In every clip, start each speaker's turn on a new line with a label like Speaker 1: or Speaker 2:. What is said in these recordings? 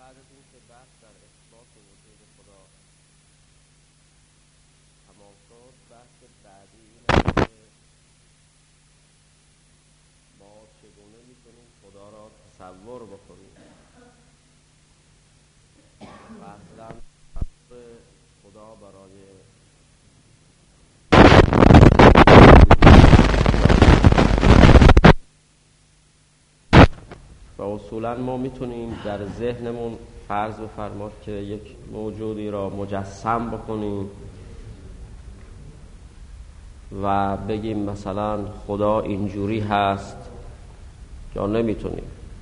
Speaker 1: بعد از این که بحث در اثبات وجود خدا تمام شد، بحث بعدی اینه که ما چگونه میتونیم خدا را تصور بکنیم و اصلا خدا برای و اصولا ما میتونیم در ذهنمون فرض بفرماد که یک موجودی را مجسم بکنیم و بگیم مثلا خدا اینجوری هست، یا نمیتونیم.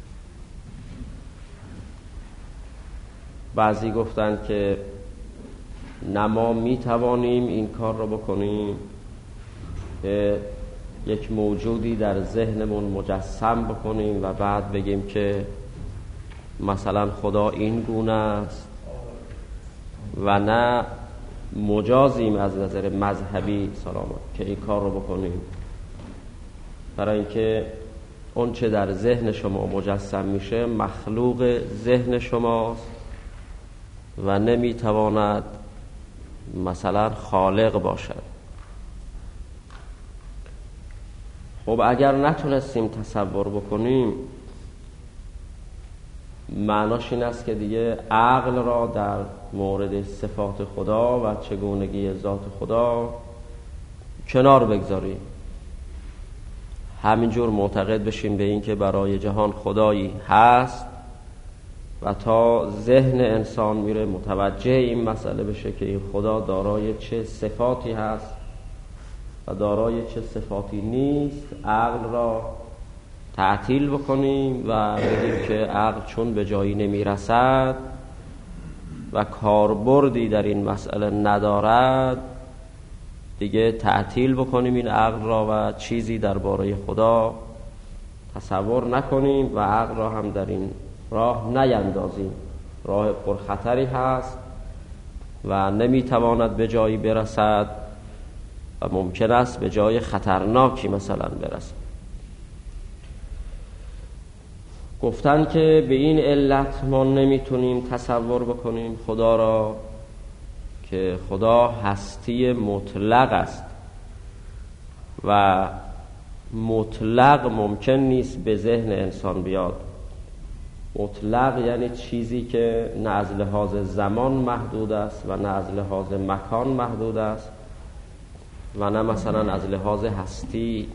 Speaker 1: بعضی گفتن که نه، ما میتوانیم این کار را بکنیم که یک موجودی در ذهنمون مجسم بکنیم و بعد بگیم که مثلا خدا این گونه است، و نه مجازیم از نظر مذهبی سلامت که این کار رو بکنیم، برای اینکه اون چه در ذهن شما مجسم میشه مخلوق ذهن شماست و نمیتواند مثلا خالق باشد. خب اگر نتونستیم تصور بکنیم، معناش این است که دیگه عقل را در مورد صفات خدا و چگونگی ذات خدا کنار بگذاریم، همینجور معتقد بشیم به این که برای جهان خدایی هست و تا ذهن انسان میره متوجه این مسئله بشه که این خدا دارای چه صفاتی هست و دارای چه صفاتی نیست، عقل را تعطیل بکنیم و بگیم که عقل چون به جایی نمیرسد و کاربردی در این مسئله ندارد، دیگه تعطیل بکنیم این عقل را و چیزی درباره خدا تصور نکنیم و عقل را هم در این راه نیندازیم. راه پرخطری هست و نمیتواند به جایی برسد و ممکن است به جای خطرناکی مثلا برسد. گفتن که به این علت ما نمیتونیم تصور بکنیم خدا را که خدا هستی مطلق است و مطلق ممکن نیست به ذهن انسان بیاد. مطلق یعنی چیزی که نه از لحاظ زمان محدود است و نه از لحاظ مکان محدود است و نه مثلا از لحاظ هستی.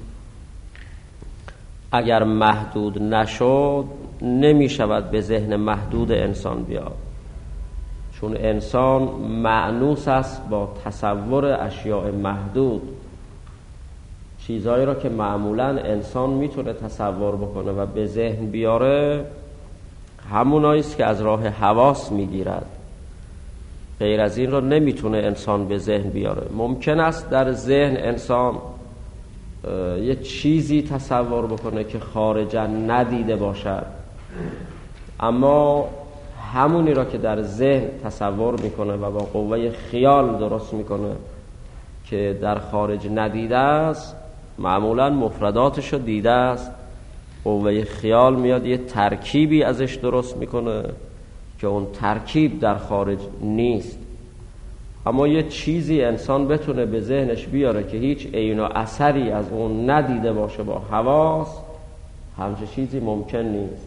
Speaker 1: اگر محدود نشد نمی شود به ذهن محدود انسان بیاد، چون انسان مأنوس است با تصور اشیاء محدود. چیزایی را که معمولا انسان میتونه تصور بکنه و به ذهن بیاره همونایی است که از راه حواس میگیرد، غیر از این را نمیتونه انسان به ذهن بیاره. ممکن است در ذهن انسان یه چیزی تصور بکنه که خارجا ندیده باشد، اما همونی را که در ذهن تصور میکنه و با قوه خیال درست میکنه که در خارج ندیده است، معمولا مفرداتش رو دیده است، قوه خیال میاد یه ترکیبی ازش درست میکنه که اون ترکیب در خارج نیست. اما یه چیزی انسان بتونه به ذهنش بیاره که هیچ عین و اثری از اون ندیده باشه با حواس، همچه چیزی ممکن نیست.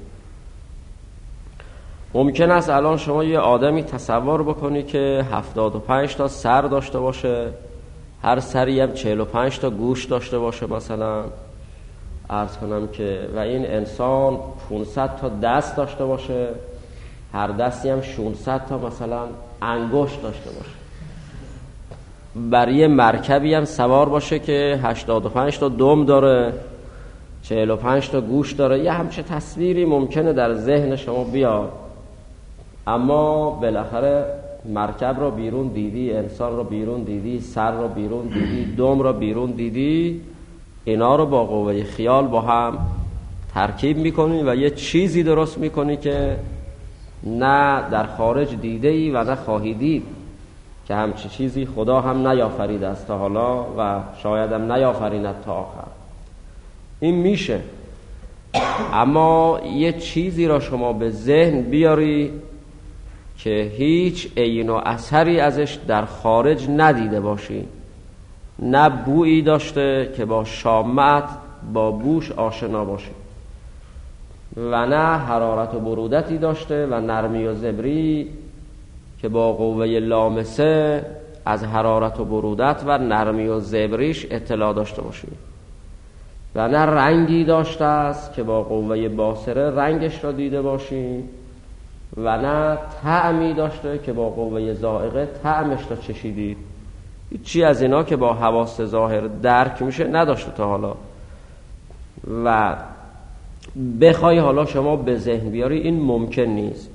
Speaker 1: ممکن است الان شما یه آدمی تصور بکنی که 75 تا سر داشته باشه، هر سری هم 45 تا گوش داشته باشه مثلا، عرض کنم که و این انسان 500 تا دست داشته باشه، هر دستی هم 600 تا مثلا انگشت داشته باشه، بر یه مرکبی هم سوار باشه که 85 تا دم داره، 45 تا گوش داره. یه همچه تصویری ممکنه در ذهن شما بیاد، اما بالاخره مرکب رو بیرون دیدی، انسان رو بیرون دیدی، سر رو بیرون دیدی، دم رو بیرون دیدی، اینا رو با قوه خیال با هم ترکیب میکنی و یه چیزی درست میکنی که نه در خارج دیده ای و نه خواهی دید، که همچی چیزی خدا هم نیافرید است تا حالا و شاید هم نیافریند تا آخر. این میشه، اما یه چیزی را شما به ذهن بیاری که هیچ عین و اثری ازش در خارج ندیده باشی، نه بویی داشته که با شامت با بوش آشنا باشی، و نه حرارت و برودتی داشته و نرمی و زبری که با قوه لامسه از حرارت و برودت و نرمی و زبریش اطلاع داشته باشی، و نه رنگی داشته است که با قوه باصره رنگش را دیده باشی، و نه طعمی داشته که با قوه ذائقه طعمش را چشیدید. هیچی از اینا که با حواس ظاهر درک میشه نداشته تا حالا. و بخوای حالا شما به ذهن بیاری این ممکن نیست.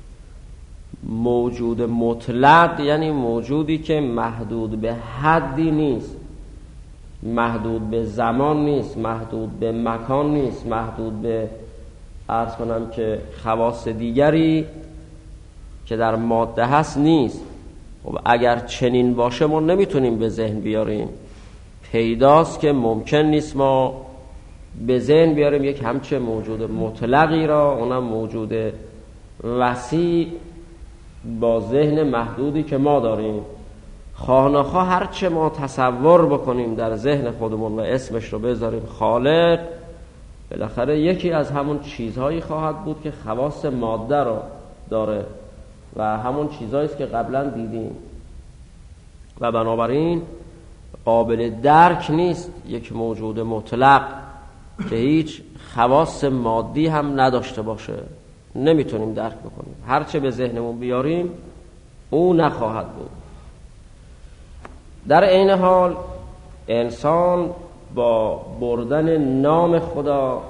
Speaker 1: موجود مطلق یعنی موجودی که محدود به حدی نیست، محدود به زمان نیست، محدود به مکان نیست، محدود به عرض کنم که خواص دیگری که در ماده هست نیست. خب اگر چنین باشه ما نمیتونیم به ذهن بیاریم. پیداست که ممکن نیست ما به ذهن بیاریم یک همچه موجود مطلقی را، اونم موجود وسیع با ذهن محدودی که ما داریم. خواه نخواه هرچه ما تصور بکنیم در ذهن خودمون و اسمش رو بذاریم خالق، بالاخره یکی از همون چیزهایی خواهد بود که خواص ماده رو داره و همون چیزهایی است که قبلا دیدیم، و بنابراین قابل درک نیست یک موجود مطلق که هیچ خواص مادی هم نداشته باشه. نمیتونیم درک بکنیم، هرچه به ذهنمون بیاریم او نخواهد بود. در عین حال انسان با بردن نام خدا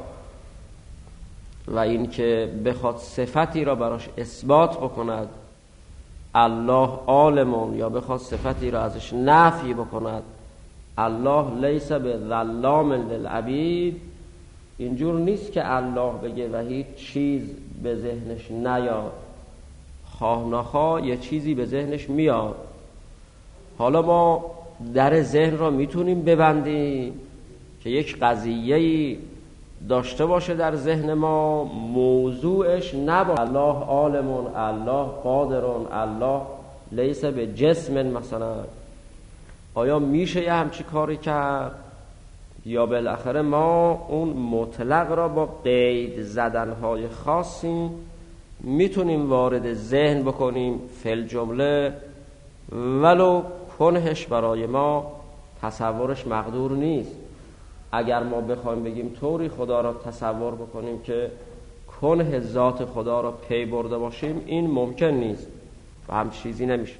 Speaker 1: و این که بخواد صفتی را براش اثبات بکند، الله عالمون، یا بخواد صفتی را ازش نفی بکند، الله لیس به ظلام للعبید، اینجور نیست که الله بگه و هیچ چیز به ذهنش نیاد. خواه نخواه یه چیزی به ذهنش میاد. حالا ما در ذهن را میتونیم ببندیم که یک قضیه‌ای داشته باشه در ذهن ما، موضوعش نباشه الله عالمون، الله قادرون، الله لیس به جسم مثلا. آیا میشه یه همچی کاری کرد؟ یا بالاخره ما اون مطلق را با قید زدنهای خاصی میتونیم وارد ذهن بکنیم فل جمله، ولو کنهش برای ما تصورش مقدور نیست. اگر ما بخوایم بگیم طوری خدا را تصور بکنیم که کنه ذات خدا را پی برده باشیم، این ممکن نیست و هم چیزی نمیشه.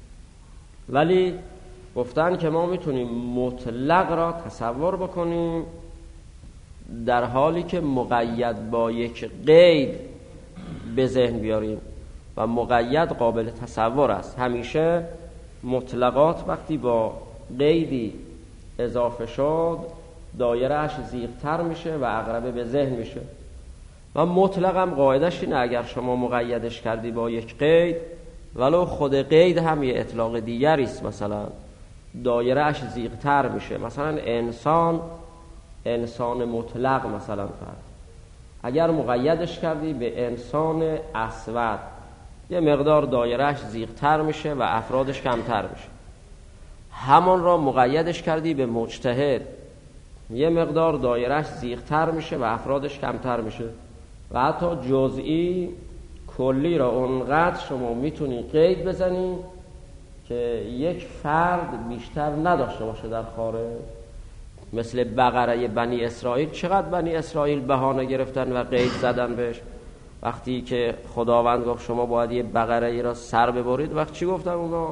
Speaker 1: ولی گفتن که ما میتونیم مطلق را تصور بکنیم در حالی که مقید با یک قید به ذهن بیاریم و مقید قابل تصور است. همیشه مطلقات وقتی با قیدی اضافه شد دایرهش زیغ‌تر میشه و اقرب به ذهن میشه. و مطلق هم قاعدش اینه اگر شما مقیدش کردی با یک قید، ولو خود قید هم یه اطلاق دیگری است، مثلا دایرهش زیغ‌تر میشه. مثلا انسان مطلق مثلا فرض، اگر مقیدش کردی به انسان اسود، یه مقدار دایرهش زیغ‌تر میشه و افرادش کمتر میشه. همون را مقیدش کردی به مجتهد، یه مقدار دایرهش زیغ‌تر میشه و افرادش کمتر میشه. و حتی جزئی کلی را اونقدر شما میتونی قید بزنی که یک فرد بیشتر نداشته باشه در خارج. مثل بقره بنی اسرائیل، چقدر بنی اسرائیل بهانه گرفتن و قید زدن بهش. وقتی که خداوند گفت شما باید یه بقره ای را سر ببرید، وقت چی گفتن اونا؟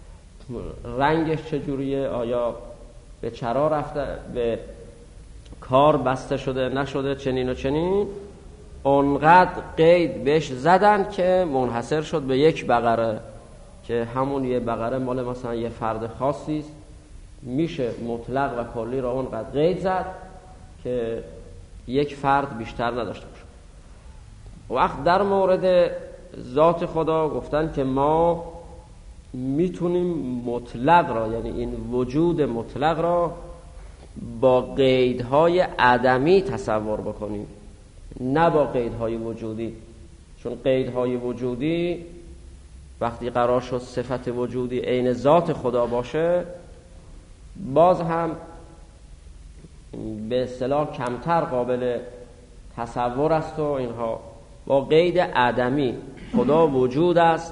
Speaker 1: رنگش چجوریه؟ آیا به چرا رفته، به کار بسته شده نشده، چنین و چنین. اونقدر قید بهش زدن که منحصر شد به یک بقره، که همون یه بقره مال مثلا یه فرد خاصی است. میشه مطلق و کلی را اونقدر قید زد که یک فرد بیشتر نداشته باشه. وقت در مورد ذات خدا گفتن که ما میتونیم مطلق را، یعنی این وجود مطلق را با قیدهای عدمی تصور بکنیم، نه با قیدهای وجودی. چون قیدهای وجودی وقتی قرار شد صفت وجودی عین ذات خدا باشه، باز هم به اصطلاح کمتر قابل تصور است و اینها. با قید عدمی خدا وجود است،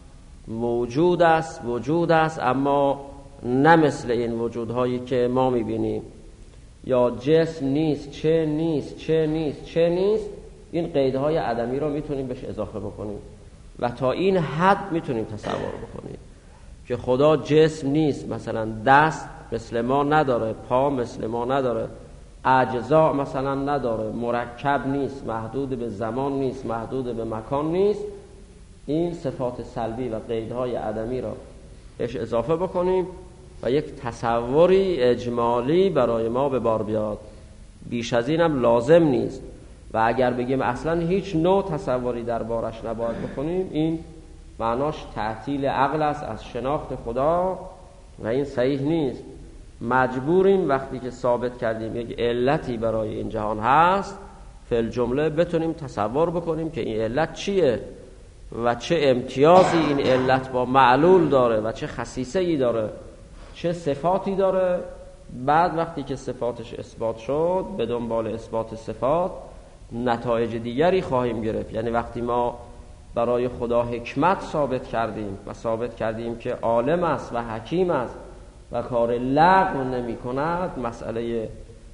Speaker 1: موجود است، وجود است، اما نه مثل این وجودهایی که ما میبینیم، یا جسم نیست، چه نیست، چه نیست، چه نیست. این قیدهای عدمی رو میتونیم بهش اضافه بکنیم و تا این حد میتونیم تصور بکنیم که خدا جسم نیست، مثلا دست مثل ما نداره، پا مثل ما نداره، اجزا مثلا نداره، مرکب نیست، محدود به زمان نیست، محدود به مکان نیست. این صفات سلبی و قیدهای عدمی را بهش اضافه بکنیم و یک تصوری اجمالی برای ما به بار بیاد. بیش از اینم لازم نیست و اگر بگیم اصلا هیچ نوع تصوری دربارش نباید بکنیم، این معناش تعطیل عقل است از شناخت خدا و این صحیح نیست. مجبوریم وقتی که ثابت کردیم یک علتی برای این جهان هست، فی الجمله بتونیم تصور بکنیم که این علت چیه و چه امتیازی این علت با معلول داره و چه خصیصه‌ای داره، چه صفاتی داره. بعد وقتی که صفاتش اثبات شد، به دنبال اثبات صفات نتایج دیگری خواهیم گرفت. یعنی وقتی ما برای خدا حکمت ثابت کردیم و ثابت کردیم که عالم است و حکیم است و کار لغو نمی کند، مسئله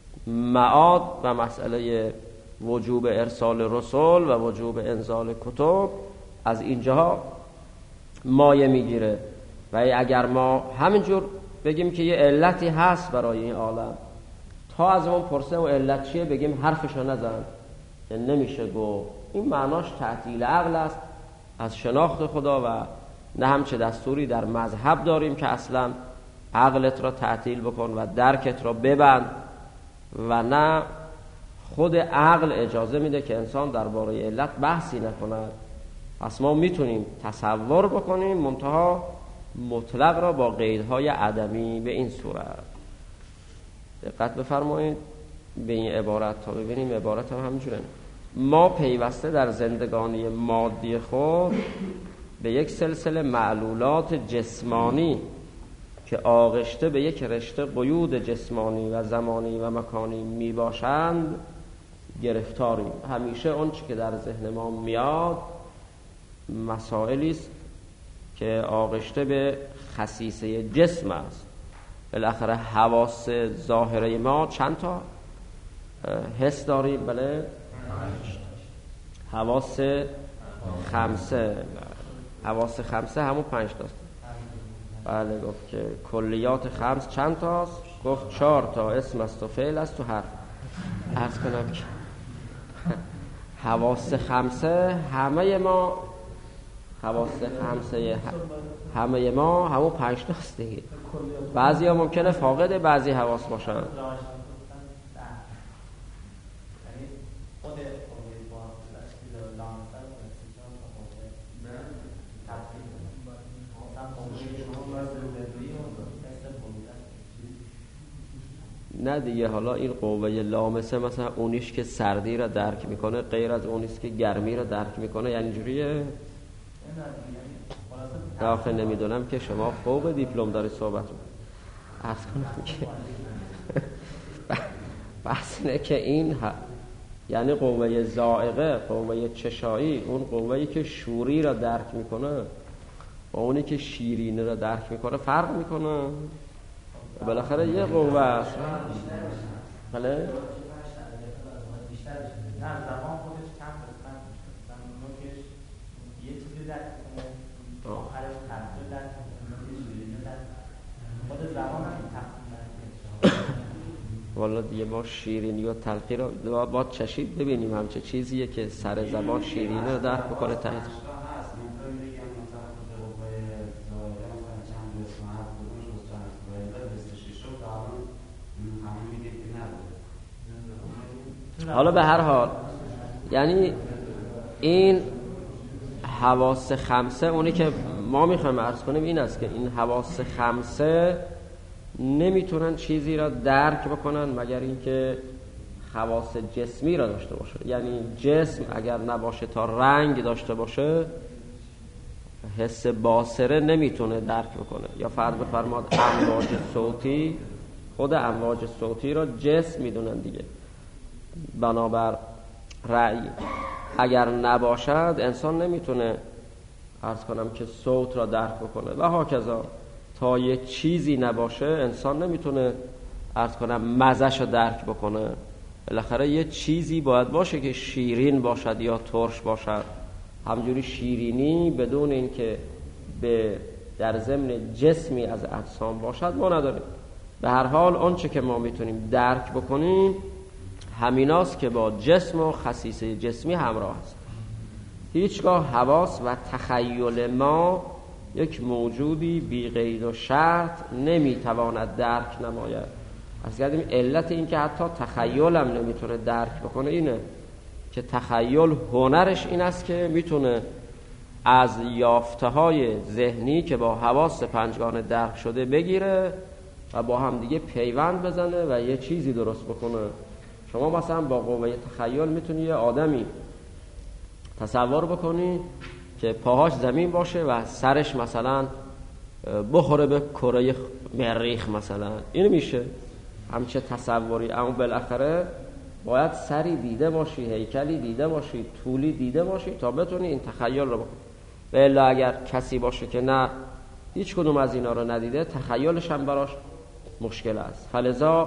Speaker 1: معاد و مسئله وجوب ارسال رسول و وجوب انزال کتب از اینجا مایه میگیره. و اگر ما همینجور بگیم که یه علتی هست برای این عالم، تا از اون پرسه و علت چیه بگیم حرفشو نزن، یعنی نمیشه گفت. این معناش تعطیل عقل است از شناخت خدا و نه همچه دستوری در مذهب داریم که اصلا عقلت را تعطیل بکن و درکت را ببند، و نه خود عقل اجازه میده که انسان درباره علت بحثی نکند. پس ما میتونیم تصور بکنیم، منتها مطلق را با قیدهای عدمی به این صورت. دقت بفرمایید به این عبارت تا ببینیم عبارت هم همینجوره. ما پیوسته در زندگانی مادی خود به یک سلسله معلولات جسمانی که آغشته به یک رشته قیود جسمانی و زمانی و مکانی می باشند گرفتاریم. همیشه اون چی که در ذهن ما میاد مسائلی است که آغشته به خصیصه جسم است. بالاخره حواس ظاهره ما چند تا حس داریم؟ بله، حواس خمسه. حواس خمسه همون 5 تاست. بله، گفت که کلیات خمس چند تاست؟ گفت 4 تا، اسم است و فعل است و حرف. عرض کنم که حواس خمسه همه ما، حواس خمسه همه ما همون 5 تاست دیگه. بعضی ها ممکنه فاقد بعضی حواس باشن. نه دیگه، حالا این قوه لامسه مثلا اونیش که سردی را درک میکنه غیر از اونیست که گرمی را درک میکنه، یعنی جوریه. آخه نمیدونم که شما فوق دیپلم داری صحبت عرض کنم که بحث اینه که این یعنی قوه ذائقه، قوه چشایی، اون قوه‌ای که شوری را درک میکنه با اونی که شیرینی را درک میکنه فرق میکنه. بالاخره یه قوه است. بله؟ نه،
Speaker 2: زبان خودش چند قسمت میشه. نوکش یه چیزی درک میکنه، آخرش تفصیل درک میکنه، خود زبان هم تفصیل درک میکنه.
Speaker 1: والا دیگه ما شیرینی و تلخی رو با چشید ببینیم همچه چیزیه که سر زبان شیرینی رو درک بکنه تحت. حالا به هر حال یعنی این حواس خمسه، اونی که ما میخوایم عرض کنیم این است که این حواس خمسه نمیتونن چیزی را درک بکنن مگر اینکه خواص جسمی را داشته باشه. یعنی جسم اگر نباشه تا رنگ داشته باشه حس باصره نمیتونه درک بکنه. یا فرض بفرماد امواج صوتی، خود امواج صوتی را جسم میدونن دیگه، بنابر رأی اگر نباشد انسان نمیتونه عرض کنم که صوت را درک بکنه و هاکذا. تا یه چیزی نباشه انسان نمیتونه عرض کنم مزه‌ش رو درک بکنه. بالاخره یه چیزی باید باشه که شیرین باشد یا ترش باشد. همجوری شیرینی بدون اینکه به در ضمن جسمی از اجسام باشد ما نداریم. به هر حال آنچه که ما میتونیم درک بکنیم همیناست که با جسم و خصیصه جسمی همراه است. هیچگاه حواس و تخیل ما یک موجودی بی قید و شرط نمیتواند درک نماید. از کردیم علت این که حتی تخیل هم نمیتونه درک بکنه اینه که تخیل هنرش این است که میتونه از یافته های ذهنی که با حواس پنجگانه درک شده بگیره و با هم دیگه پیوند بزنه و یه چیزی درست بکنه. شما مثلا با قوه تخیل میتونی یه آدمی تصور بکنی که پاهاش زمین باشه و سرش مثلا بخوره به کره مریخ مثلا، اینو میشه همچه تصوری. اما بالاخره باید سری دیده باشی، هیکلی دیده باشی، طولی دیده باشی تا بتونی این تخیل رو بکنی. و الا اگر کسی باشه که نه هیچ کدوم از اینا رو ندیده، تخیلش هم براش مشکل است. فلذا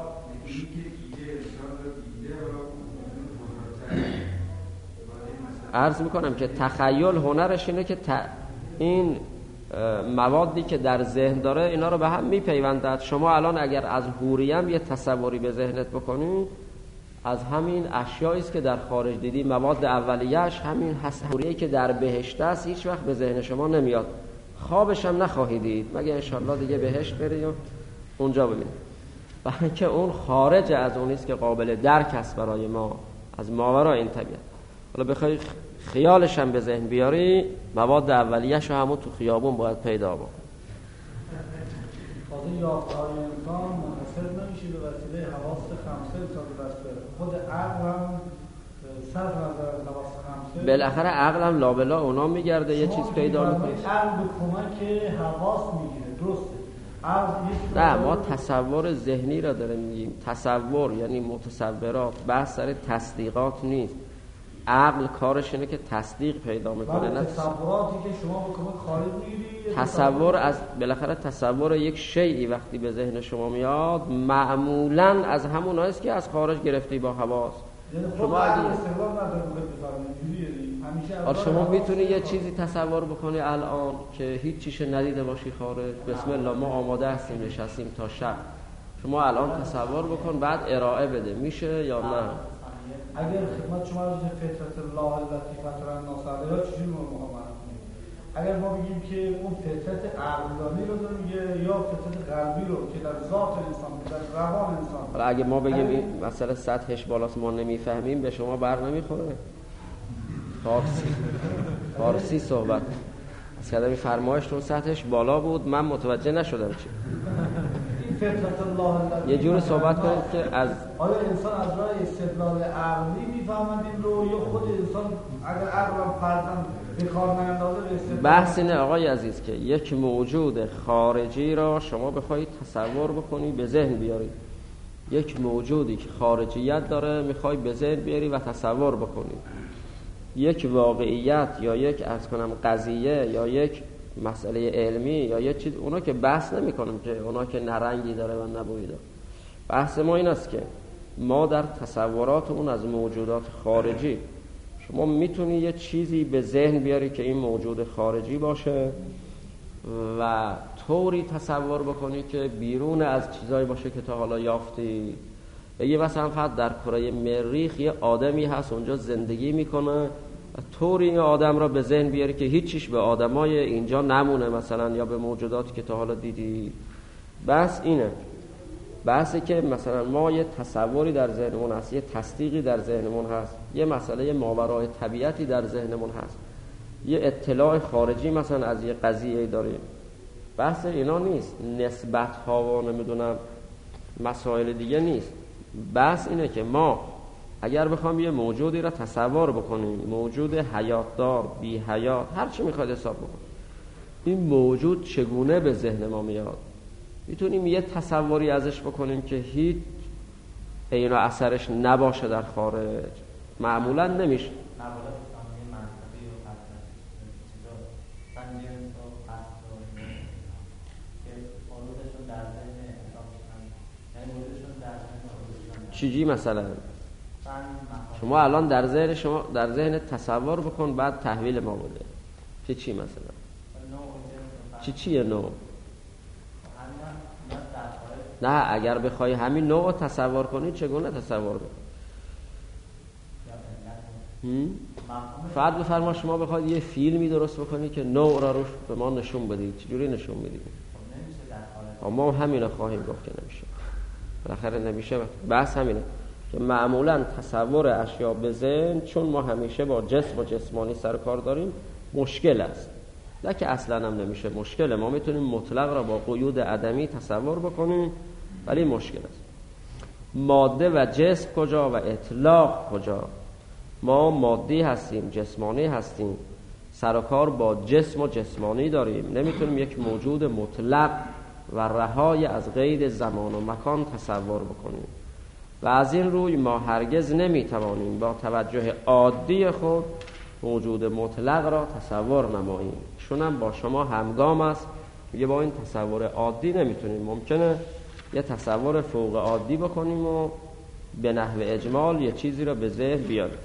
Speaker 1: عرض میکنم که تخیل هنرش اینه که این موادی که در ذهن داره اینا رو به هم میپیوندد. شما الان اگر از حوریه هم یه تصوری به ذهنت بکنی، از همین اشیایی است که در خارج دیدی، مواد اولیه‌اش همین هست. حوریه‌ای که در بهشت است هیچ وقت به ذهن شما نمیاد، خوابش هم نخواهید دید مگه انشالله دیگه بهشت بری و اونجا ببینید. و اینکه اون خارج از اون است که قابل درک است برای ما از ماورای این طبیعت. حالا بخوای خیالش هم به ذهن بیاری، مواد اولیه‌شو همون تو خیابون باید پیدا بکن.
Speaker 3: خاطر یافته‌های انسان منحصر نمیشه به وسیله حواس خمسه تا به دست بره. خود عقل هم صرف نظر از حواس خمسه
Speaker 1: بالاخره عقل هم لابلا اونا میگرده یه چیز پیدا میکنه.
Speaker 3: عقل به کمک حواس میگیره، درسته؟
Speaker 1: نه، ما تصور ذهنی را داریم میگیم. تصور یعنی متصورات، بحث سر تصدیقات نیست. عقل کارش اینه که تصدیق پیدا میکنه، نه
Speaker 3: تصوراتی که شما به کمک خارج میگیری.
Speaker 1: تصور از بالاخره تصور یک شیئی وقتی به ذهن شما میاد معمولاً از همون است که از خارج گرفتی با حواس.
Speaker 3: شما اگه استقلال نداره
Speaker 1: شما میتونی یه چیزی تصور بکنی الان که هیچ چیز ندیده باشی خارج. بسم الله ما آماده هستیم نشستیم تا شب. شما الان تصور بکن بعد ارائه بده، میشه یا نه؟
Speaker 3: اگر خدمت شما روز فطرت الله التي فطر الناس علیها چجوری ما کنیم؟ اگر ما بگیم که اون فطرت عقلانی رو داره میگه یا فطرت قلبی رو که در ذات انسان، در روان انسان.
Speaker 1: حالا اگه ما بگیم این مسئله سطحش بالاست ما نمیفهمیم، به شما بر نمیخوره. فارسی صحبت از کردم این فرمایشتون سطحش بالا بود، من متوجه نشدم چی.
Speaker 3: فطرت الله
Speaker 1: یه جور صحبت کنید که از
Speaker 3: آیا انسان از راه استدلال عقلی میفهمد این رو یا خود انسان اگر عقلم فرضاً به کار نیندازه به استدلال؟
Speaker 1: بحث اینه آقای عزیز که یک موجود خارجی را شما بخواید تصور بکنی به ذهن بیاری. یک موجودی که خارجیت داره میخوای به ذهن بیاری و تصور بکنی. یک واقعیت یا یک عرض کنم قضیه یا یک مسئله علمی یا یه چیز، اونا که بحث نمی کنم که اونا که نرنگی داره و نبویی داره. بحث ما این است که ما در تصورات اون از موجودات خارجی شما میتونی یه چیزی به ذهن بیاری که این موجود خارجی باشه و طوری تصور بکنی که بیرون از چیزایی باشه که تا حالا یافتی. یه مثلا فقط در کره مریخ یه آدمی هست اونجا زندگی میکنه، طوری این آدم را به ذهن بیاری که هیچیش به آدمای اینجا نمونه مثلا یا به موجوداتی که تا حالا دیدی. بحث اینه، بحثی که مثلا ما یه تصوری در ذهنمون هست، یه تصدیقی در ذهنمون هست، یه مسئله ماورای طبیعتی در ذهنمون هست، یه اطلاع خارجی مثلا از یه قضیه داریم. بحث اینا نیست، نسبت ها و نمیدونم مسائل دیگه نیست. بحث اینه که ما اگر بخوام یه موجودی را تصور بکنیم، موجود حیاتدار، بی حیات، هر چی میخواید حساب بکن، این موجود چگونه به ذهن ما میاد. میتونیم یه تصوری ازش بکنیم که هیچ عین و اثرش نباشه در خارج، معمولا نمیشه. چیجی مثلا شما الان در ذهن تصور بکن، بعد تحویل ما بده. چی مثلا چیه نوع؟ نه اگر بخوای همین نوع تصور کنی چگونه تصور کنی؟ فرض بفرما شما بخواید یه فیلمی درست بکنی که نوع را روش به ما نشون بدید، چجوری نشون میدید؟ ما همینو خواهیم گفت که نمیشه. بالاخره نمیشه. بحث همینه که معمولا تصور اشیا به ذهن، چون ما همیشه با جسم و جسمانی سر کار داریم، مشکل است. نه که اصلا هم نمیشه مشکل. ما میتونیم مطلق را با قیود عدمی تصور بکنیم، ولی مشکل است. ماده و جسم کجا و اطلاق کجا؟ ما مادی هستیم، جسمانی هستیم، سر و کار با جسم و جسمانی داریم. نمیتونیم یک موجود مطلق و رهای از قید زمان و مکان تصور بکنیم و از این روی ما هرگز نمیتوانیم با توجه عادی خود موجود مطلق را تصور نماییم. شونم با شما همگام است، میگه با این تصور عادی نمیتونیم. ممکنه یه تصور فوق عادی بکنیم و به نحو اجمال یه چیزی را به ذهن بیاریم،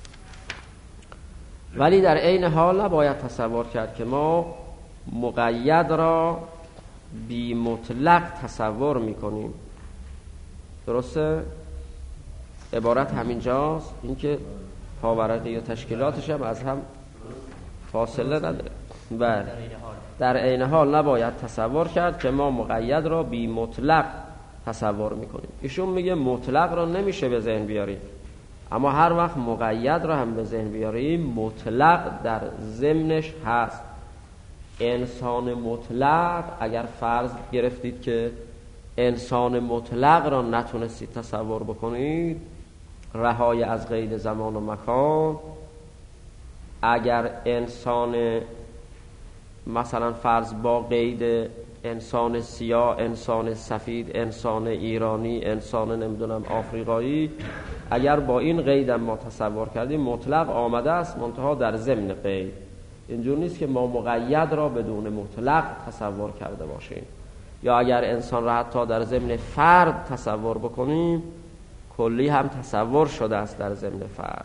Speaker 1: ولی در عین حال نباید تصور کرد که ما مقید را بی مطلق تصور میکنیم. درسته؟ عبارت همینجاست، اینکه پاورقی و تشکیلاتش هم از هم فاصله نداره. بله، در عین حال نباید تصور کرد که ما مقید را بی مطلق تصور میکنیم. ایشون میگه مطلق را نمیشه به ذهن بیاریم، اما هر وقت مقید را هم به ذهن بیاریم مطلق در ضمنش هست. انسان مطلق، اگر فرض گرفتید که انسان مطلق را نتونستید تصور بکنید، رهای از قید زمان و مکان، اگر انسان مثلا فرض با قید انسان سیاه، انسان سفید، انسان ایرانی، انسان نمیدونم آفریقایی، اگر با این قید ما تصور کردیم مطلق آمده است، منتها در ضمن قید. اینجور نیست که ما مقید را بدون مطلق تصور کرده باشیم. یا اگر انسان را حتی در ضمن فرد تصور بکنیم، کلی هم تصور شده است در ضمن فرد.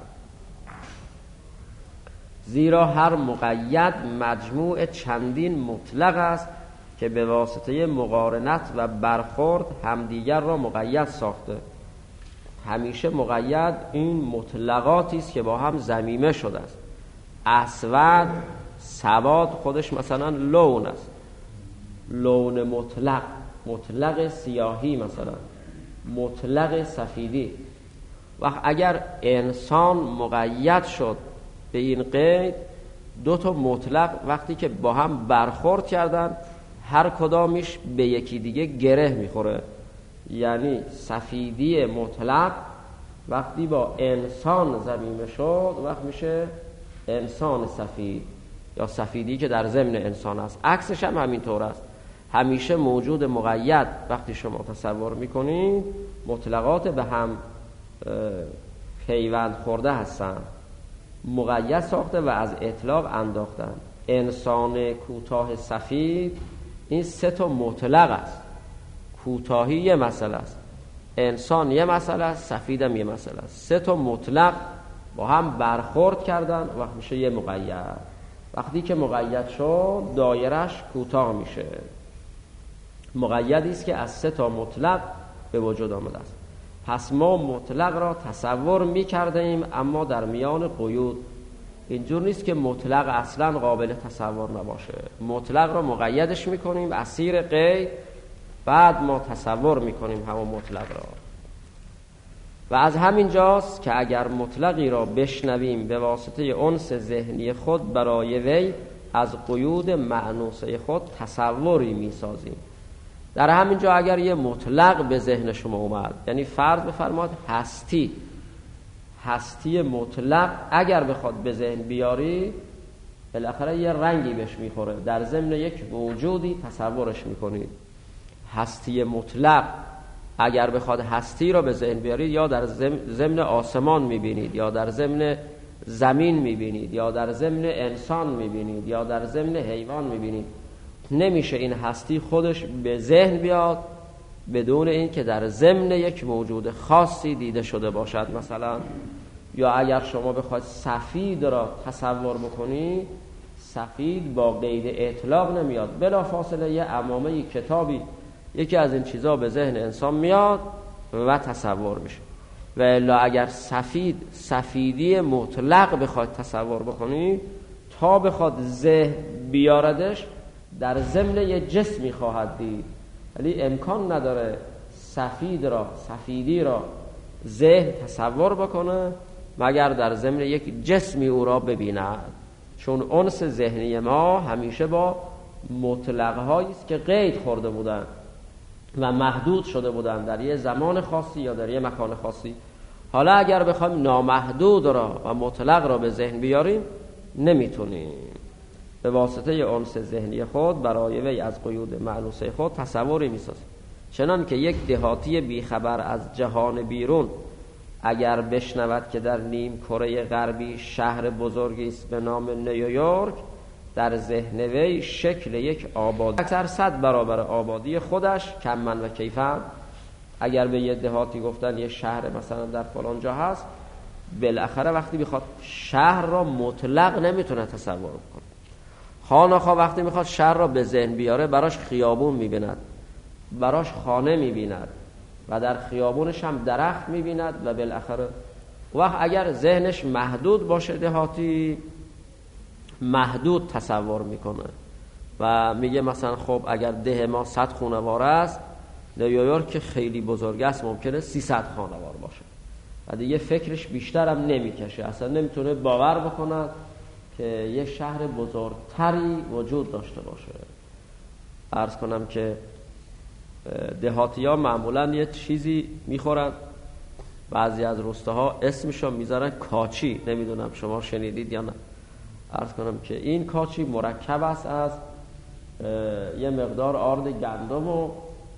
Speaker 1: زیرا هر مقید مجموع چندین مطلق است که به واسطه مقارنت و برخورد همدیگر را مقید ساخته. همیشه مقید این مطلقاتی است که با هم ضمیمه شده است. اسود، سواد خودش مثلا لون است، لون مطلق، مطلق سیاهی مثلا، مطلق سفیدی. و اگر انسان مقید شد به این قید، دو تا مطلق وقتی که با هم برخورد کردن، هر کدامیش به یکی دیگه گره میخوره. یعنی سفیدی مطلق وقتی با انسان ضمیمه شد، وقت میشه انسان سفید، یا سفیدی که در ضمن انسان است. عکسش هم همینطور است. همیشه موجود مقید وقتی شما تصور میکنید، مطلقات به هم پیوند خورده هستن، مقید ساخته و از اطلاق انداختن. انسان کوتاه سفید، این سه تا مطلق است. کوتاهی یه مسئله است، انسان یه مسئله است، سفیدم یه مسئله است. سه تا مطلق با هم برخورد کردن و میشه یه مقید. وقتی که مقید شد، دایرش کوتاه میشه. مقیدی است که از سه تا مطلق به وجود آمده است. پس ما مطلق را تصور می‌کردیم، اما در میان قیود. اینجور نیست که مطلق اصلا قابل تصور نباشه. مطلق را مقیدش می‌کنیم اسیر قید، بعد ما تصور می‌کنیم همون مطلق را. و از همین جاست که اگر مطلقی را بشنویم به واسطه انس ذهنی خود، برای وی از قیود مأنوسه خود تصوری می‌سازیم. در همین جا اگر یه مطلق به ذهن شما اومد، یعنی فرض بفرماد هستی مطلق اگر بخواد به ذهن بیاری، بالاخره یه رنگی بهش میخوره، در ضمن یک موجودی تصورش میکنید. هستی مطلق اگر بخواد هستی رو به ذهن بیارید، یا در ضمن آسمان میبینید، یا در ضمن زمین میبینید، یا در ضمن انسان میبینید، یا در ضمن حیوان میبینید. نمیشه این هستی خودش به ذهن بیاد بدون این که در ضمن یک موجود خاصی دیده شده باشد. مثلا یا اگر شما بخواید سفید را تصور بکنید، سفید با قید اطلاق نمیاد، بلافاصله یه عمامه کتابی یکی از این چیزا به ذهن انسان میاد و تصور میشه. و الا اگر سفیدی مطلق بخواید تصور بکنید، تا بخواد ذهن بیاردش در ضمن یه جسمی خواهد دید، ولی امکان نداره سفیدی را ذهن تصور بکنه مگر در ضمن یک جسمی او را ببیند. چون انس ذهنی ما همیشه با مطلق‌هایی است که قید خورده بودن و محدود شده بودن در یه زمان خاصی یا در یه مکان خاصی. حالا اگر بخوایم نامحدود را و مطلق را به ذهن بیاریم، نمیتونیم. به واسطه انس ذهنی خود برای وی از قیود مأنوسه خود تصوری میسازیم. چنان که یک دهاتی بیخبر از جهان بیرون اگر بشنود که در نیم کره غربی شهر بزرگی است به نام نیویورک، در ذهن وی شکل یک آبادی اکثر 100 برابر آبادی خودش کمن و کیفن. اگر به یه دهاتی گفتن یه شهر مثلا در فلان جا هست، بالاخره وقتی بخواد شهر را مطلق نمیتونه تصور کنه. خانخواه وقتی میخواد شهر را به ذهن بیاره، براش خیابون میبیند، براش خانه میبیند و در خیابونش هم درخت میبیند و بالاخره وقت اگر ذهنش محدود باشه، دهاتی محدود تصور میکنه و میگه مثلا خب اگر ده ما 100 خانوار است، نیویورک که خیلی بزرگ است ممکنه 300 خانوار باشه و دیگه فکرش بیشتر هم نمیکشه، اصلا نمیتونه باور بکنه که یه شهر بزرگتری وجود داشته باشه. عرض کنم که دهاتی ها معمولا یه چیزی میخورن، بعضی از روستاها اسمشو میذارن کاچی، نمیدونم شما شنیدید یا نه. عرض کنم که این کاچی مرکب است از یه مقدار آرد گندم و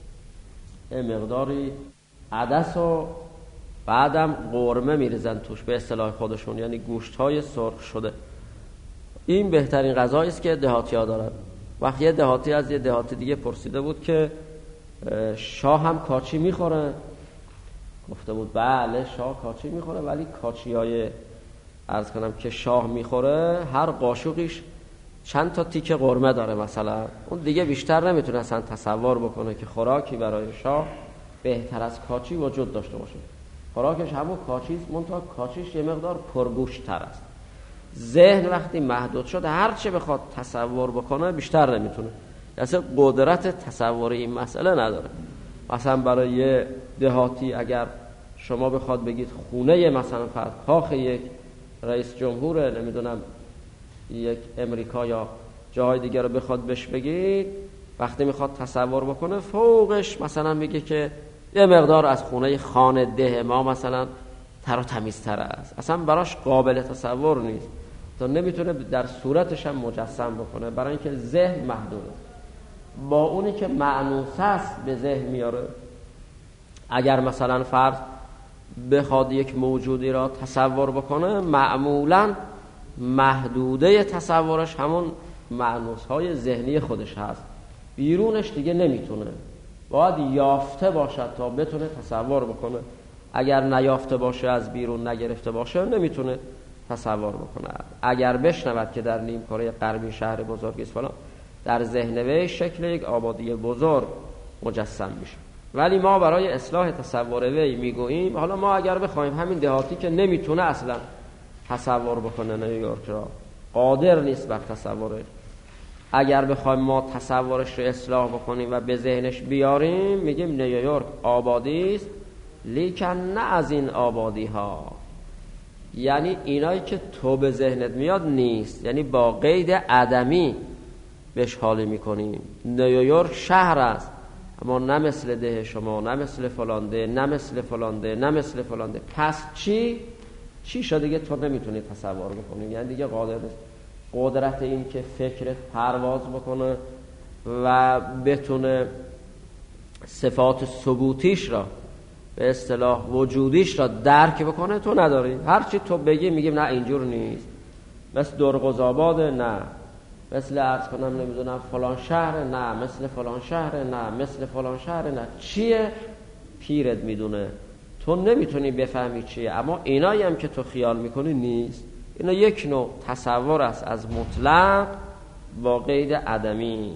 Speaker 1: یه مقداری عدس و بعدم قرمه میریزن توش به اصطلاح خودشون، یعنی گوشت های سرخ شده. این بهترین غذایی است که دهاتی ها دارن. وقتی یه دهاتی از یه دهاتی دیگه پرسیده بود که شاه هم کاچی میخوره، گفته بود بله شاه کاچی میخوره، ولی کاچی های عرض کنم که شاه میخوره هر قاشقیش چند تا تیکه قرمه داره مثلا. اون دیگه بیشتر نمیتونه اصلا تصور بکنه که خوراکی برای شاه بهتر از کاچی وجود داشته باشه. خوراکش همون کاچیست، منتها کاچیش یه مقدار پرگوشت تر است. ذهن وقتی محدود شده هر چه بخواد تصور بکنه بیشتر نمیتونه، اصلا قدرت تصور این مسئله نداره. مثلا برای یه دهاتی اگر شما بخواد بگید خونه مثلا فرض کاخ یک رئیس جمهور نمیدونم یک امریکا یا جاهای دیگر رو بخواد بهش بگید، وقتی میخواد تصور بکنه فوقش مثلا میگه که یه مقدار از خونه خانه ده ما مثلا تر و تمیزتر است. اصلا براش قابل تصور نیست، تا نمیتونه در صورتش هم مجسم بکنه، برای اینکه ذهن محدوده. با اونی که مأنوس است به ذهن میاره. اگر مثلا فرض بخواد یک موجودی را تصور بکنه، معمولا محدوده تصورش همون مأنوس های ذهنی خودش هست، بیرونش دیگه نمیتونه، باید یافته باشد تا بتونه تصور بکنه. اگر نیافته باشه، از بیرون نگرفته باشه، نمیتونه تصور بکنه. اگر بشنود که در نیم کره غربی شهر بزرگی است فلان، در ذهن وی شکل یک آبادی بزرگ مجسم میشه. ولی ما برای اصلاح تصور وی میگوییم حالا ما اگر بخوایم همین دهاتی که نمیتونه اصلا تصور بکنه نیویورک را، قادر نیست بر تصورش، اگر بخوایم ما تصورش رو اصلاح بکنیم و به ذهنش بیاریم، میگیم نیویورک آبادی است، لیکن نه از این آبادی ها، یعنی اینایی که تو به ذهنت میاد نیست، یعنی با قید عدمی بهش حالی میکنیم. نیویورک شهر است، اما نه مثل ده شما، نه مثل فلانده، نه مثل فلانده، نه مثل فلانده. پس چی شده دیگه تو نمیتونی تصور بکنی، یعنی دیگه قادر نیست. قدرت این که فکرت پرواز بکنه و بتونه صفات ثبوتیش را به اصطلاح وجودیش را درک بکنه تو نداری. هرچی تو بگی میگیم نه اینجور نیست، مثل درغزآباد نه، مثل عرض کنم نمیدونم فلان شهر نه، مثل فلان شهر نه، مثل فلان شهر نه. چیه؟ پیرت میدونه، تو نمیتونی بفهمی چیه. اما اینایی هم که تو خیال میکنی نیست، اینا یک نوع تصور است از مطلق با قید عدمی.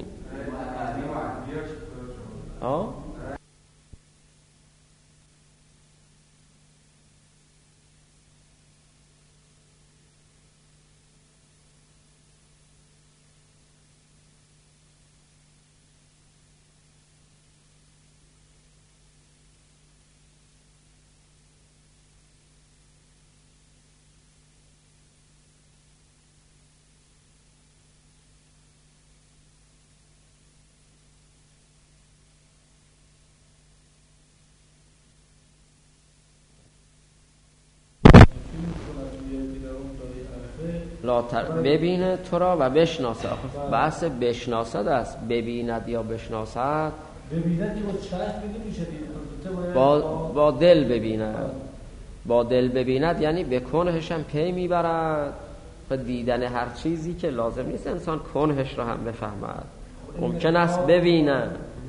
Speaker 1: ببینه تو را و بشناسه. بحث بشناسد است، ببیند یا بشناسد.
Speaker 3: ببیند که با چشم ببینه میشه دیگه،
Speaker 1: با دل ببیند. با دل ببیند یعنی به کنهش هم پی میبرد و دیدن هر چیزی که لازم نیست انسان کنهش را هم بفهمد. ممکن است ببینه،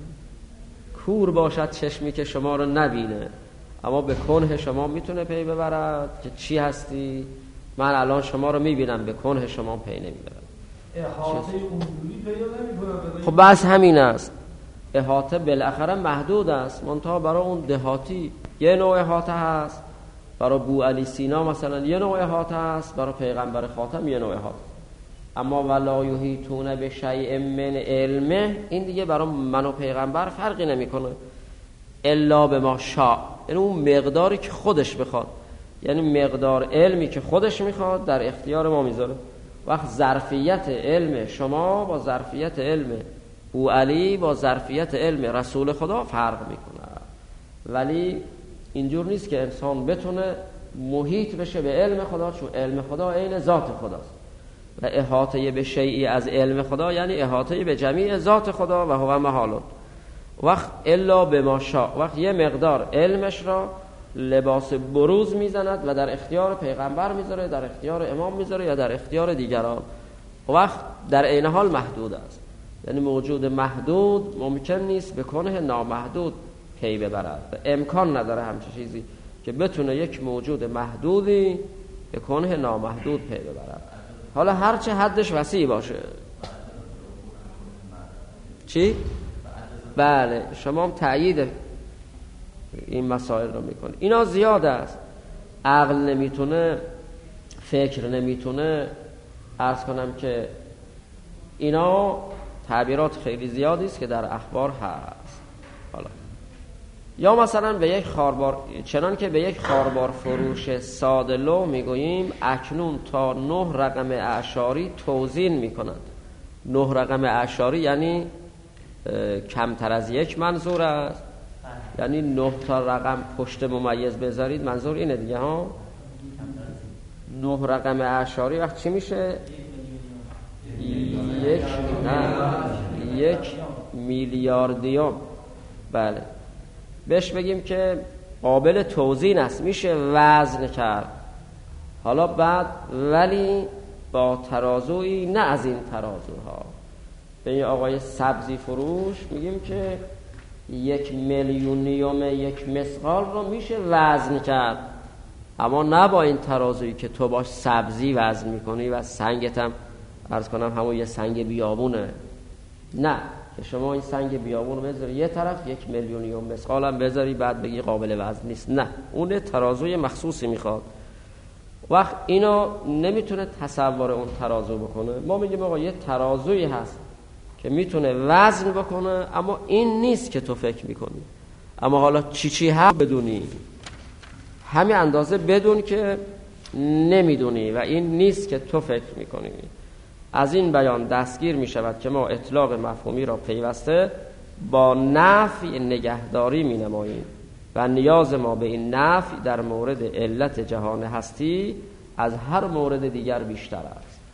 Speaker 1: کور باشد چشمی که شما رو نبینه، اما به کنه شما میتونه پی ببرد که چی هستی. من الان شما رو میبینم، به کنه شما پی نمیبرد.
Speaker 3: احاطه اونجوری پیدا نمیکنه.
Speaker 1: خب بس همین است، احاطه بالاخره محدود است. منتها برای اون دهاتی یه نوع احاطه هست، برای بوعلی سینا مثلا یه نوع احاطه هست، برای پیغمبر خاتم یه نوع احاطه. اما ولا یحیطون بشیء من علمه، این دیگه برای من و پیغمبر فرقی نمیکنه. الا بما شاء، یعنی اون مقداری که خودش بخواد، یعنی مقدار علمی که خودش میخواد در اختیار ما میذاره. وقت ظرفیت علم شما با ظرفیت علم بوعلی با ظرفیت علم رسول خدا فرق میکنه. ولی اینجور نیست که انسان بتونه محیط بشه به علم خدا، چون علم خدا عین ذات خداست و احاطه به شیئی از علم خدا یعنی احاطه به جمیع ذات خدا و هو محال. وقت الا بما شاء، وقت یه مقدار علمش را لباس بروز میزند و در اختیار پیغمبر میذاره، در اختیار امام میذاره یا در اختیار دیگران. وقت در عین حال محدود است، یعنی موجود محدود ممکن نیست به کنه نامحدود پی ببرد. امکان نداره همچه چیزی که بتونه یک موجود محدودی به کنه نامحدود پی ببرد، حالا هرچه حدش وسیع باشه. چی؟ بله، شما هم تأیید این مسائل رو میکنه. اینا زیاد است، عقل نمیتونه، فکر نمیتونه. عرض کنم که اینا تعبیرات خیلی زیادی است که در اخبار هست. حالا یا مثلا به یک خاربار، چنان که به یک خاربار فروش ساده لوح میگوییم اکنون تا 9 رقم اعشاری توزین میکنند. 9 رقم اعشاری یعنی کمتر از یک منظور است، یعنی 9 تا رقم پشت ممیز بذارید، منظور اینه دیگه ها. 9 رقم اعشاری وقت چی میشه؟ یک میلیاردیوم. بله، بهش بگیم که قابل توزین است، میشه وزن کرد. حالا بعد ولی با ترازویی نه از این ترازوها. به این آقای سبزی فروش میگیم که 1 میلیونیوم یک مسقال رو میشه وزن کرد، اما نه با این ترازویی که تو باش سبزی وزن میکنی و سنگت هم عرض کنم همون یه سنگ بیابونه. نه، که شما این سنگ بیابون رو بذاری یه طرف، 1 میلیونیوم مسقال هم بذاری بعد بگی قابل وزن نیست. نه، اون ترازوی مخصوصی میخواد. وقت اینو نمیتونه تصور اون ترازو بکنه. ما میگیم آقا یه ترازویی هست که میتونه وزن بکنه، اما این نیست که تو فکر میکنی. اما حالا چی هست بدونی، همین اندازه بدون که نمیدونی و این نیست که تو فکر میکنی. از این بیان دستگیر میشود که ما اطلاق مفهومی را پیوسته با نفی نگهداری مینماییم و نیاز ما به این نفی در مورد علت جهان هستی از هر مورد دیگر بیشتر است.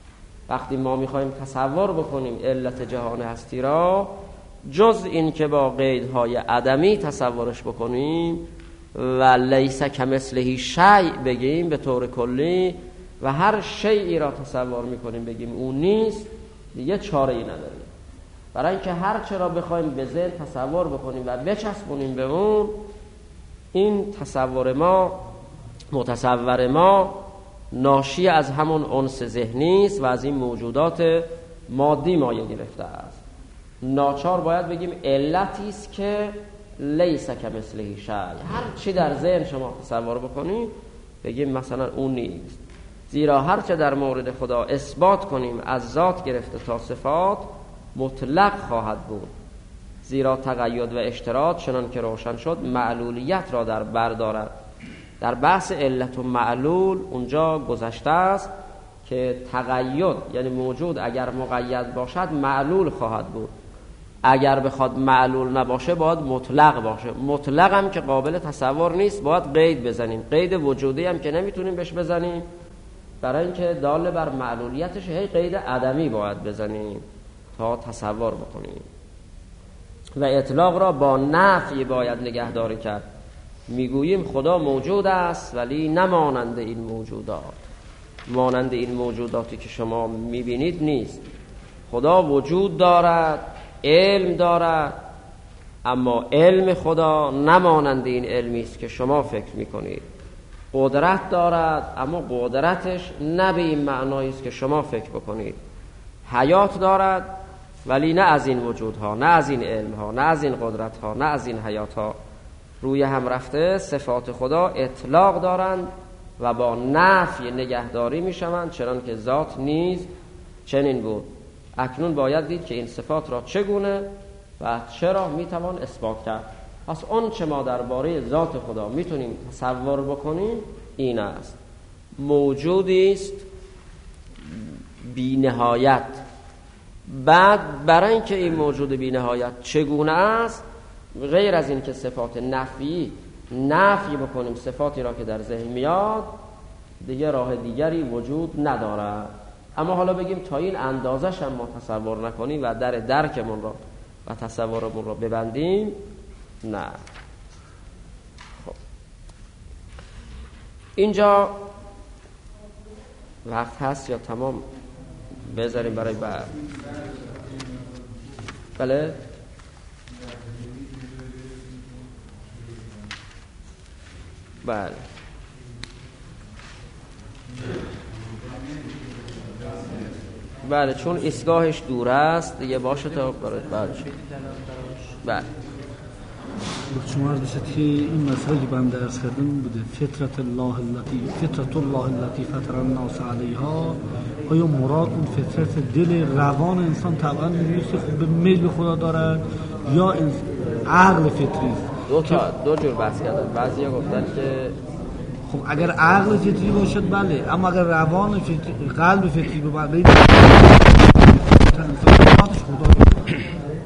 Speaker 1: وقتی ما میخوایم تصور بکنیم علت جهان هستی را، جز این که با قیدهای عدمی تصورش بکنیم و لیس کمثله شیء بگیم به طور کلی و هر شیئی را تصور میکنیم بگیم اون نیست، دیگه چاره ای نداریم. برای اینکه هر چه را بخوایم به ذهن تصور بکنیم و بچسبونیم به اون، این تصور ما، متصور ما، ناشی از همون انس ذهنی است و از این موجودات مادی مایه گرفته است. ناچار باید بگیم علتی است که لیس کمثله شیء، هر چی در ذهن شما تصور بکنید بگیم مثلا اون نیست. زیرا هر چه در مورد خدا اثبات کنیم از ذات گرفته تا صفات مطلق خواهد بود، زیرا تقید و اشتراط چنان که روشن شد معلولیت را در بر دارد. در بحث علت و معلول اونجا گذشته است که تقید یعنی موجود اگر مقید باشد معلول خواهد بود، اگر بخواد معلول نباشه باید مطلق باشه. مطلق هم که قابل تصور نیست باید قید بزنیم، قید وجودی هم که نمیتونیم بهش بزنیم، برای اینکه دال بر معلولیتش هی قید عدمی باید بزنیم تا تصور بکنیم. و اطلاق را با نفی باید نگهداری کرد. میگوییم خدا موجود است ولی نمانند این موجودات، مانند این موجوداتی که شما میبینید نیست. خدا وجود دارد، علم دارد، اما علم خدا نمانند این علمی است که شما فکر میکنید. قدرت دارد، اما قدرتش نه به این معنایی است که شما فکر بکنید. حیات دارد ولی نه از این وجودها، نه از این علمها، نه از این قدرتها، نه از این حیاتها. روی هم رفته صفات خدا اطلاق دارند و با نفی نگهداری میشوند، چنان که ذات نیز چنین بود. اکنون باید دید که این صفات را چگونه و چرا میتوان اثبات کرد. پس اون چه ما درباره ذات خدا میتونیم تصور بکنیم این است: موجودی است بی نهایت. بعد برای اینکه این موجود بی نهایت چگونه است، غیر از این که صفات نفی بکنیم صفاتی را که در ذهن میاد، دیگه راه دیگری وجود ندارد. اما حالا بگیم تا این اندازش هم ما تصور نکنیم و در درکمون را و تصورمون را ببندیم، نه. خب اینجا وقت هست یا تمام بذاریم برای بعد؟ بله بله بله، چون ایستگاهش دور است دیگه باشه تا برای بعد. بله
Speaker 3: شما عرض بشد که این مسئله که بنده عرض کردم بوده فطرت الله التي فطر الناس علیها. آیا مراد اون فطرت دل روان انسان طبعا نیست به میل خدا دارد یا عقل فطری است؟
Speaker 1: دو جور بحث کردن. بعضیا گفتن که
Speaker 3: خب اگر عقل فطری باشد بله، اما اگر روان فطری قلب فطری باشد انسان خدا